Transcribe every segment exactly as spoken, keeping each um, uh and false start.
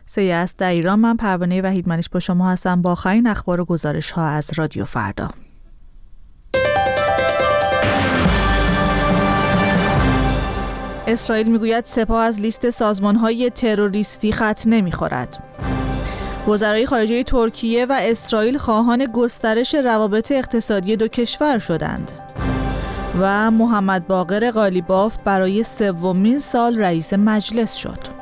سی است در ایران. من پروانه وحیدمنیش با شما هستم با آخرین اخبار و گزارش ها از رادیو فردا. اسرائیل میگوید سپاه از لیست سازمان‌های تروریستی خط نمی‌خورد. وزرای خارجه ترکیه و اسرائیل خواهان گسترش روابط اقتصادی دو کشور شدند. و محمد باقر قالیباف برای سومین سال رئیس مجلس شد.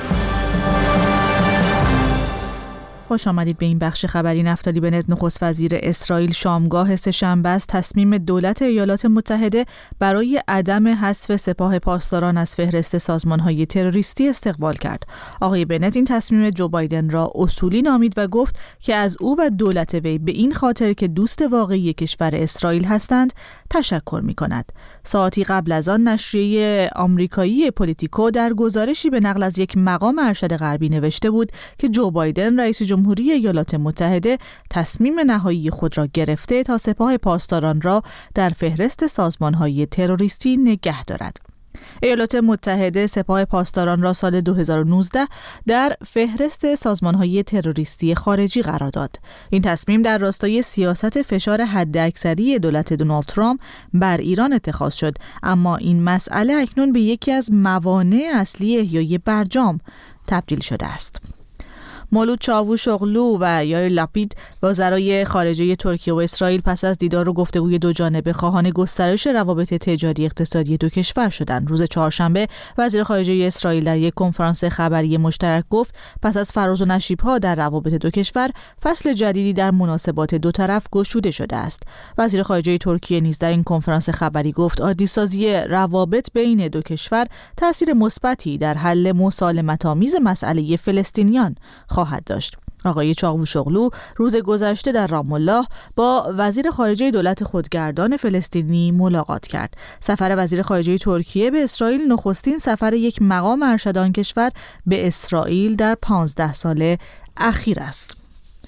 خوش آمدید به این بخش خبری. نفتالی بنت نخست وزیر اسرائیل شامگاه سه‌شنبه از تصمیم دولت ایالات متحده برای عدم حذف سپاه پاسداران از فهرست سازمان‌های تروریستی استقبال کرد. آقای بنت این تصمیم جو بایدن را اصولی نامید و گفت که از او و دولت وی به این خاطر که دوست واقعی کشور اسرائیل هستند تشکر می‌کند. ساعتی قبل از آن نشریه آمریکایی پولیتیکو در گزارشی به نقل از یک مقام ارشد غربی نوشته بود که جو بایدن رئیس جمهوری ایالات متحده تصمیم نهایی خود را گرفته تا سپاه پاسداران را در فهرست سازمان‌های تروریستی نگه دارد. ایالات متحده سپاه پاسداران را سال دو هزار و نوزده در فهرست سازمان‌های تروریستی خارجی قرار داد. این تصمیم در راستای سیاست فشار حداکثری دولت دونالد ترامپ بر ایران اتخاذ شد، اما این مسئله اکنون به یکی از موانع اصلی احیای برجام تبدیل شده است. مولود چاوشوغلو و یائیر لاپید وزرای خارجه ترکیه و اسرائیل پس از دیدار و گفتگوی دو جانبه خواهان گسترش روابط تجاری اقتصادی دو کشور شدند. روز چهارشنبه وزیر خارجه اسرائیل در یک کنفرانس خبری مشترک گفت پس از فراز و نشیب‌ها در روابط دو کشور فصل جدیدی در مناسبات دو طرف گشوده شده است. وزیر خارجه ترکیه نیز در این کنفرانس خبری گفت عادی‌سازی روابط بین دو کشور تأثیر مثبتی در حل مسالمت‌آمیز مسئله فلسطینیان خواهد داشت. آقای چاوشوغلو روز گذشته در رام الله با وزیر خارجه دولت خودگردان فلسطینی ملاقات کرد. سفر وزیر خارجه ترکیه به اسرائیل نخستین سفر یک مقام ارشد آن کشور به اسرائیل در پانزده سال اخیر است.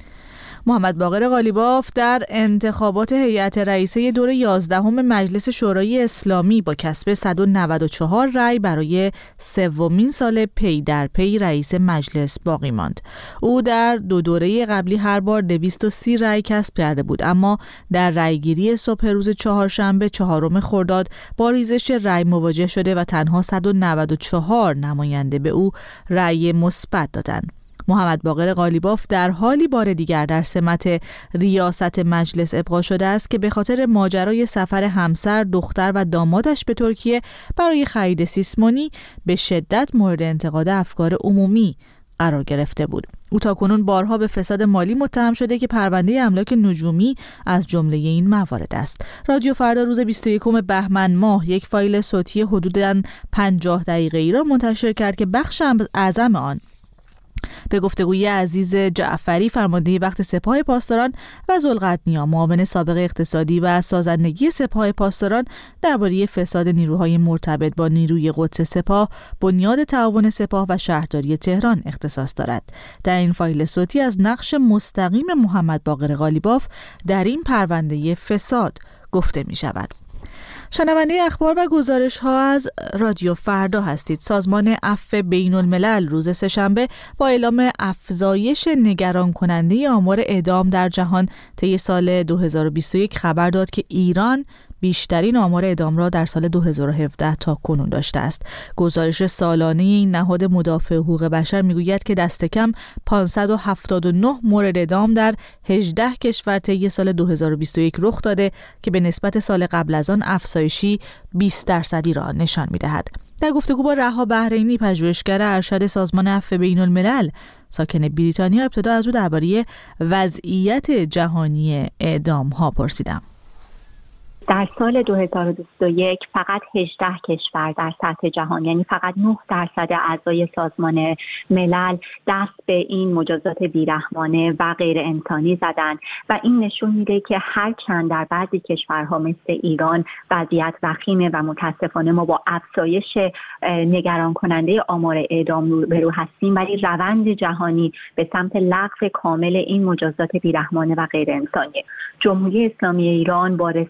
محمد باقر قالیباف در انتخابات هیئت رئیسه دور یازدهم مجلس شورای اسلامی با کسب صد و نود و چهار رأی برای سومین سال پی در پی رئیس مجلس باقی ماند. او در دو دوره قبلی هر بار دویست و سی رأی کسب کرده بود، اما در رأیگیری صبح روز چهارشنبه چهارم خرداد با ریزش رأی مواجه شده و تنها صد و نود و چهار نماینده به او رأی مثبت دادند. محمد باقر قالیباف در حالی بار دیگر در سمت ریاست مجلس ابقا شده است که به خاطر ماجرای سفر همسر، دختر و دامادش به ترکیه برای خرید سیسمونی به شدت مورد انتقاد افکار عمومی قرار گرفته بود. او تاکنون بارها به فساد مالی متهم شده که پرونده املاک نجومی از جمله این موارد است. رادیو فردا روز بیست و یکم بهمن ماه یک فایل صوتی حدوداً پنجاه دقیقه ای را منتشر کرد که بخش اعظم آن به گفتگوی عزیز جعفری فرمانده وقت سپاه پاسداران و ذوالقرنیا معاون سابق اقتصادی و سازندگی سپاه پاسداران درباره فساد نیروهای مرتبط با نیروی قدس سپاه، بنیاد تعاون سپاه و شهرداری تهران اختصاص دارد. در این فایل صوتی از نقش مستقیم محمد باقر قالیباف در این پرونده فساد گفته می شود. شنونده اخبار و گزارش ها از رادیو فردا هستید. سازمان عفو بین الملل روز سه‌شنبه با اعلام افزایش نگران کننده آمار اعدام در جهان طی سال دو هزار و بیست و یک خبر داد که ایران بیشترین آمار اعدام را در سال دو هزار و هفده تا کنون داشته است. گزارش سالانه این نهاد مدافع حقوق بشر میگوید که دست کم پانصد و هفتاد و نه مورد اعدام در هجده کشور طی سال دو هزار و بیست و یک رخ داده که به نسبت سال قبل از آن افزایشی بیست درصدی را نشان می‌دهد. در گفتگو با رها بحرینی پژوهشگر ارشد سازمان عفو بین الملل ساکن بریتانیا ابتدا از او درباره وضعیت جهانی اعدام‌ها پرسیدم. در سال دو هزار و بیست و یک فقط هجده کشور در سطح جهان، یعنی فقط نه درصد اعضای سازمان ملل دست به این مجازات بیرحمانه و غیر انسانی زدن و این نشون میده که هرچند در بعضی کشورها مثل ایران وضعیت وخیمه و متاسفانه ما با افزایش نگران کننده آمار اعدام روبرو هستیم، ولی روند جهانی به سمت لغو کامل این مجازات بیرحمانه و غیر انسانی. جمهوری اسلامی ایران با رساندن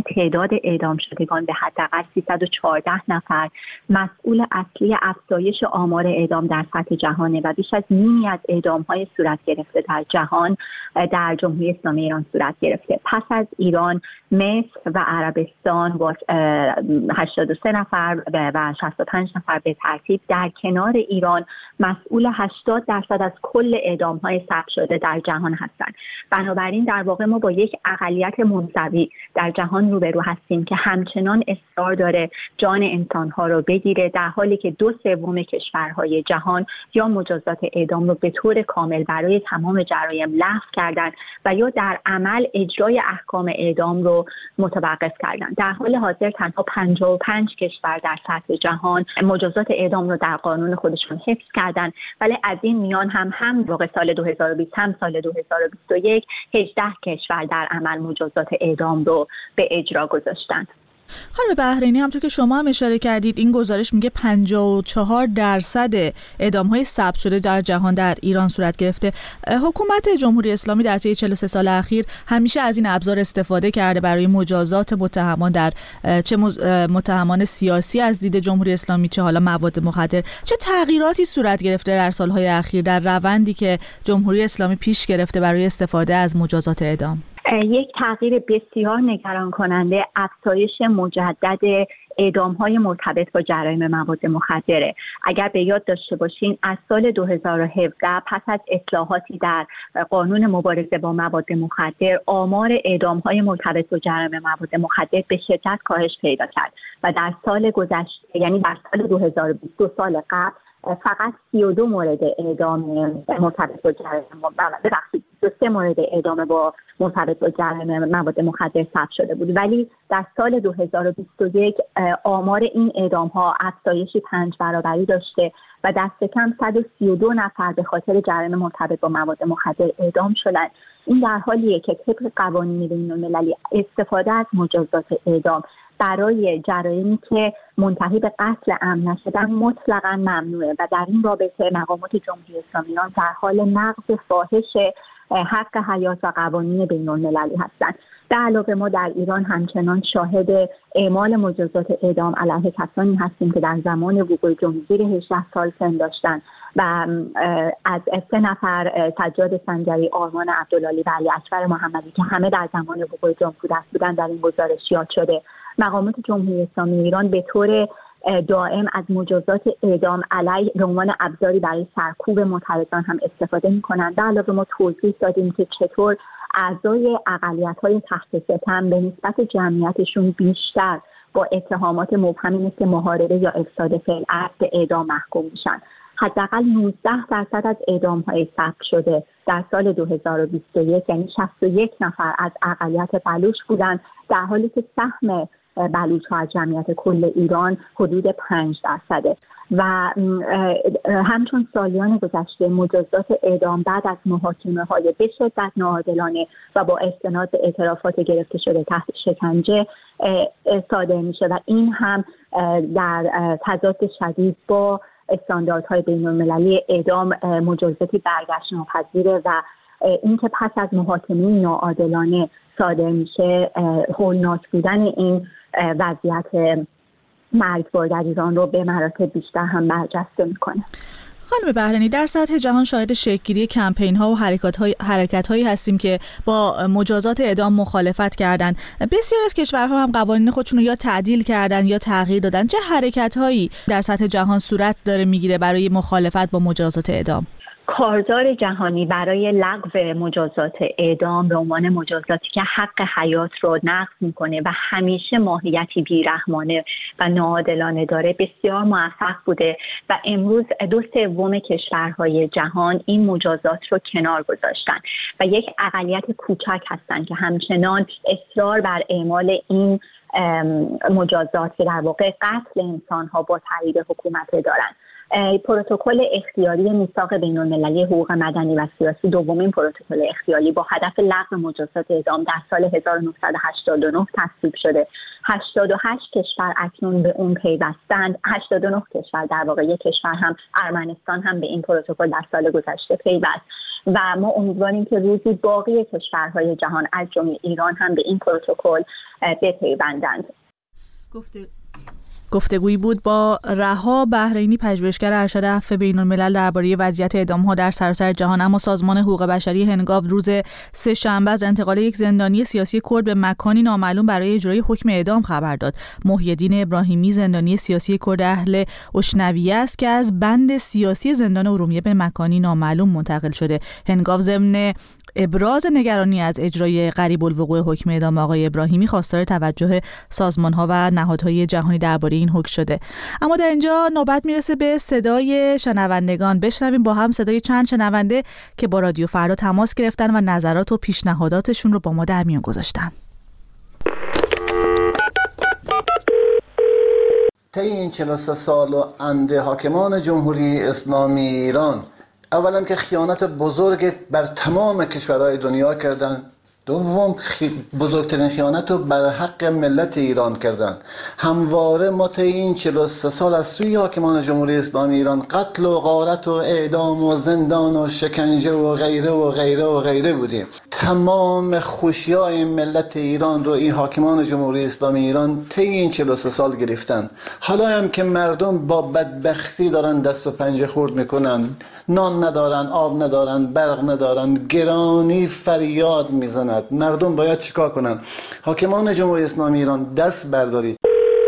تعداد اعدام شدگان به حداقل سیصد و چهارده نفر، مسئول اصلی افزایش آمار اعدام در سطح جهانه و بیش از نیمی از اعدام‌های صورت گرفته در جهان در جمهوری اسلامی ایران صورت گرفته. پس از ایران، مصر و عربستان با هشتاد و سه نفر و شصت و پنج نفر به ترتیب در کنار ایران مسئول هشتاد درصد از کل اعدام‌های ثبت شده در جهان هستند. بنابراین در واقع ما با یک اقلیت منزوی در جهان روبرو هستیم که همچنان اصرار داره جان انسان‌ها رو بگیره، در حالی که دو سوم کشورهای جهان یا مجازات اعدام رو به طور کامل برای تمام جرایم لغو کردن و یا در عمل اجرای احکام اعدام رو متوقف کردن. در حال حاضر تنها پنجاه و پنج کشور در سطح جهان مجازات اعدام رو در قانون خودشون حفظ کردن، ولی از این میان هم هم واقع سال دو هزار و بیست هم سال دو هزار و بیست و یک هجده کشور در عمل مجازات اعدام رو به اجرا گذاشتن. خانم بحرینی، همونطور که شما هم اشاره کردید این گزارش میگه پنجاه و چهار درصد اعدام‌های ثبت شده در جهان در ایران صورت گرفته. حکومت جمهوری اسلامی در طی چهل و سه سال اخیر همیشه از این ابزار استفاده کرده برای مجازات متهمان، در چه متهمان سیاسی از دید جمهوری اسلامی چه حالا مواد مخدر. چه تغییراتی صورت گرفته در سالهای اخیر در روندی که جمهوری اسلامی پیش گرفته برای استفاده از مجازات اعدام؟ یک تغییر بسیار نگران کننده افزایش مجدد اعدام‌های مرتبط با جرایم مواد مخدره. اگر به یاد داشته باشین از سال دو هزار و هفده پس از اصلاحاتی در قانون مبارزه با مواد مخدر، آمار اعدام‌های مرتبط با جرایم مواد مخدر به شدت کاهش پیدا کرد و در سال گذشته، یعنی در سال دو هزار و بیست، دو سال قبل، فقط سی و دو مورد اعدام مرتبط با جرایم ببخشید سی و سه مورد اعدام با مرتبط با جرایم مواد مخدر ثبت شده بود، ولی در سال دو هزار و بیست و یک آمار این اعدام ها افزایشی پنج برابری داشته و دست کم صد و سی و دو نفر به خاطر جرایم مرتبط با مواد مخدر اعدام شدند. این در حالیه که طبق قوانین بین‌المللی استفاده از مجازات اعدام برای جرایمی که منتهی به قتل عمد نشدن مطلقاً ممنوعه و در این رابطه مقامات جمهوری اسلامی ایران در حال نقض فاحش حق حیات و قوانین بین‌المللی هستند. در علاوه ما در ایران همچنان شاهد اعمال مجازات اعدام علیه کسانی هستیم که در زمان وقوع جنگ زیر هجده سال سن داشتند و از سه نفر، سجاد سنجری، آرمان عبدالعالی و علی اکبر محمدی که همه در زمان وقوع جنگ کودک بودند در این گزارش یاد شده. مقامات جمهوری اسلامی ایران به طور دائم از مجازات اعدام علیه به عنوان ابزاری برای سرکوب معترضان هم استفاده می‌کنند. در علاوه ما توضیح دادیم که چطور اعضای اقلیت‌های تحت ستم به نسبت جمعیتشون بیشتر با اتهامات مبهمی مثل محاربه یا افساد فعل به اعدام محکوم میشن. حداقل نوزده درصد از اعدام‌های ثبت شده در سال دو هزار و بیست و یک، یعنی شصت و یک نفر از اقلیت بلوچ بودند، در حالی که سهم بلوچ‌ها از جمعیت کل ایران حدود پنج درصده. و همچون سالیان گذشته مجازات اعدام بعد از محاکمه‌های به شدت ناعادلانه و با استناد به اعترافات گرفته شده تحت شکنجه صادر میشه و این هم در تضاد شدید با استانداردهای بین‌المللی اعدام مجازاتی برگشت ناپذیره و اینکه پس از محاکمه ناعادلانه صادر میشه هولناک بودن این وضعیت مرگبار در ایران رو به مراتب بیشتر هم برجسته میکنه. خانم بحرینی، در سطح جهان شاهد شکل‌گیری کمپین ها و حرکات های حرکت هایی هستیم که با مجازات اعدام مخالفت کردند. بسیار از کشورها هم قوانین خودشون رو یا تعدیل کردن یا تغییر دادن. چه حرکت هایی در سطح جهان صورت داره میگیره برای مخالفت با مجازات اعدام؟ کارزار جهانی برای لغو مجازات اعدام به عنوان مجازاتی که حق حیات رو نقض میکنه و همیشه ماهیتی بیرحمانه و ناعادلانه داره بسیار موفق بوده و امروز دو سوم کشورهای جهان این مجازات رو کنار گذاشتن و یک اقلیت کوچک هستن که همچنان اصرار بر اعمال این مجازات که در واقع قتل انسان‌ها با تایید حکومت دارن. پروتکل اختیاری میثاق بین‌المللی حقوق مدنی و سیاسی، دومین پروتکل اختیاری با هدف لغو مجازات اعدام در سال هزار و نهصد و هشتاد و نه تصویب شده. هشتاد و هشت کشور اکنون به اون پیوستند. هشتاد و نه کشور، در واقع یک کشور هم ارمنستان هم به این پروتکل در سال گذشته پیوست و ما امیدواریم که روزی باقی کشورهای جهان از جمله ایران هم به این پروتکل بپیوندند. گفته گفتگویی بود با رها بحرینی، پژوهشگر ارشد عفو بین‌الملل درباره وضعیت اعدام‌ها در سراسر جهان. اما سازمان حقوق بشری هنگاو روز سه شنبه از انتقال یک زندانی سیاسی کرد به مکانی نامعلوم برای اجرای حکم اعدام خبر داد. محی الدین ابراهیمی زندانی سیاسی کرد اهل اشنویه است که از بند سیاسی زندان ارومیه به مکانی نامعلوم منتقل شده. هنگاو ضمن ابراز نگرانی از اجرای قریب الوقوع حکم اعدام آقای ابراهیمی خواستار توجه سازمان‌ها و نهادهای جهانی درباره این حکم شده. اما در اینجا نوبت میرسه به صدای شنوندگان. بشنویم با هم صدای چند شنونده که با رادیو فردا تماس گرفتن و نظرات و پیشنهاداتشون رو با ما در میون گذاشتن. طی این چهل و سه سال و انده حاکمان جمهوری اسلامی ایران اولا که خیانت بزرگ بر تمام کشورهای دنیا کردن، دوم بزرگترین خیانت رو بر حق ملت ایران کردن. همواره ما طی این چهل و سه سال از سوی حاکمان جمهوری اسلامی ایران قتل و غارت و اعدام و زندان و شکنجه و غیره و غیره و غیره بودیم. تمام خوشیای ملت ایران رو این حاکمان جمهوری اسلامی ایران طی این چهل و سه سال گرفتن. حالا هم که مردم با بدبختی دارن دست و پنجه خورد میکنن، نان ندارن، آب ندارن، برق ندارن، گرانی فریاد میزند. مردم باید چیکار کنن؟ حاکمان جمهوری اسلامی ایران دست بردارید.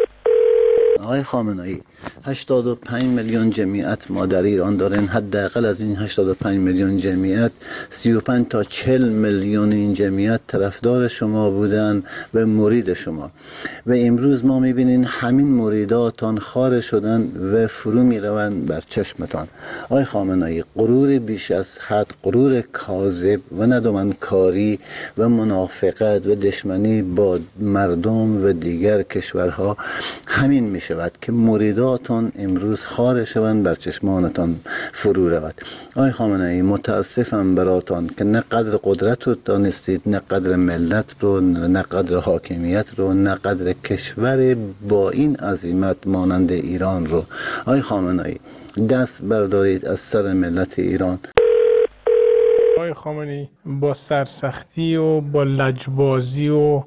آقای خامنه‌ای، هشتاد و پنج میلیون جمعیت ما در ایران داریم. حداقل از این هشتاد و پنج میلیون جمعیت سی و پنج تا چهل میلیون این جمعیت طرفدار شما بودن و مرید شما، و امروز ما میبینین همین مریداتان خار شدن و فرو میروند بر چشمتان. آقای خامنه‌ای، غرور بیش از حد، غرور کاذب و ندامنکاری و منافقت و دشمنی با مردم و دیگر کشورها همین میشود که مریداتان امروز خار شوند بر چشمانتان فرو رود. آقای خامنه‌ای، متاسفم براتان که نه قدر قدرت رو دانستید، نه قدر ملت رو، نه قدر حاکمیت رو، نه قدر کشور با این عظمت مانند ایران رو. آقای خامنه‌ای، دست بردارید از سر ملت ایران. آقای خامنه‌ای، با سرسختی و با لجبازی و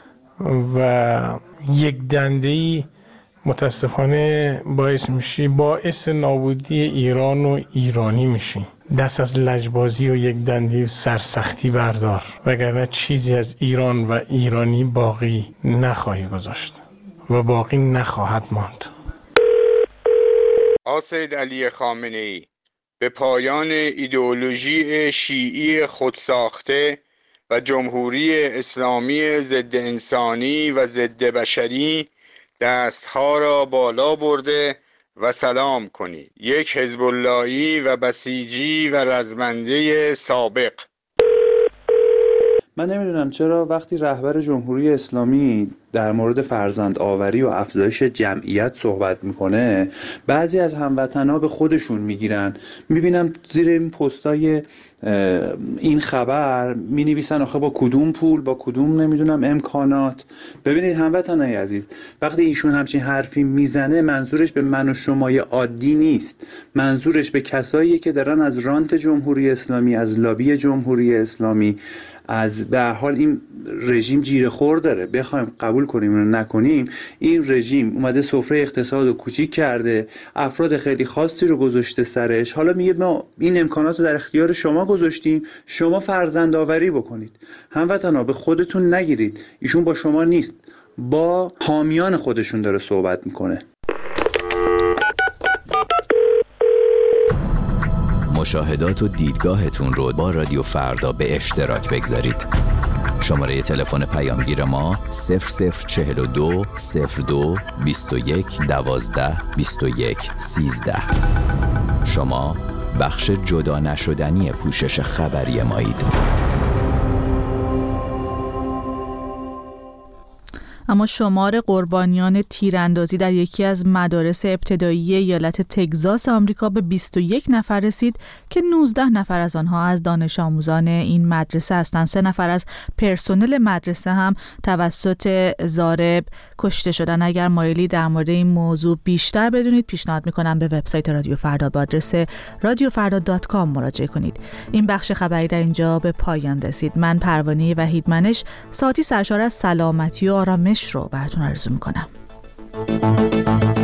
و یک دنده‌ای متاسفانه باعث میشی باعث نابودی ایران و ایرانی میشی. دست از لجبازی و یک دندی سرسختی بردار، وگرنه چیزی از ایران و ایرانی باقی نخواهی گذاشت و باقی نخواهد ماند. سید علی خامنه‌ای، به پایان ایدئولوژی شیعی خودساخته و جمهوری اسلامی ضد انسانی و ضد بشری دستها را بالا برده و سلام کنی. یک حزب اللهی و بسیجی و رزمنده سابق. من نمیدونم چرا وقتی رهبر جمهوری اسلامی در مورد فرزند آوری و افزایش جمعیت صحبت میکنه، بعضی از هموطنها به خودشون میگیرن. میبینم زیر این پستای این خبر مینویسن آخه با کدوم پول، با کدوم نمیدونم امکانات. ببینید هموطنای عزیز، وقتی ایشون همچین حرفی میزنه منظورش به من و شمای عادی نیست، منظورش به کساییه که دارن از رانت جمهوری اسلامی، از لابی جمهوری اسلامی، از به هر حال این رژیم جیره خور داره. بخوایم قبول کنیم و نکنیم، این رژیم اومده سفره اقتصاد رو کوچیک کرده، افراد خیلی خاصی رو گذاشته سرش. حالا میگه ما این امکانات رو در اختیار شما گذاشتیم، شما فرزند آوری بکنید. هموطنا، به خودتون نگیرید، ایشون با شما نیست، با حامیان خودشون داره صحبت میکنه. مشاهدات و دیدگاهتون رو با رادیو فردا به اشتراک بگذارید. شماره تلفن پیامگیر ما صفر صفر چهل و دو صفر دو بیست و یک دوازده بیست و یک سیزده. شما بخش جدا نشدنی پوشش خبری مایید. اما شمار قربانیان تیراندازی در یکی از مدارس ابتدایی ایالت تگزاس آمریکا به بیست و یک نفر رسید که نوزده نفر از آنها از دانش آموزان این مدرسه هستند. سه نفر از پرسنل مدرسه هم توسط ضارب کشته شدن. اگر مایلی در مورد این موضوع بیشتر بدونید پیشنهاد میکنم به وبسایت رادیو فردا با آدرس رادیو فردا دات کام مراجعه کنید. این بخش خبری در اینجا به پایان رسید. من پروانه وحیدمنش ساعتی سرشار از سلامتی و آرامش رو براتون آرزو میکنم.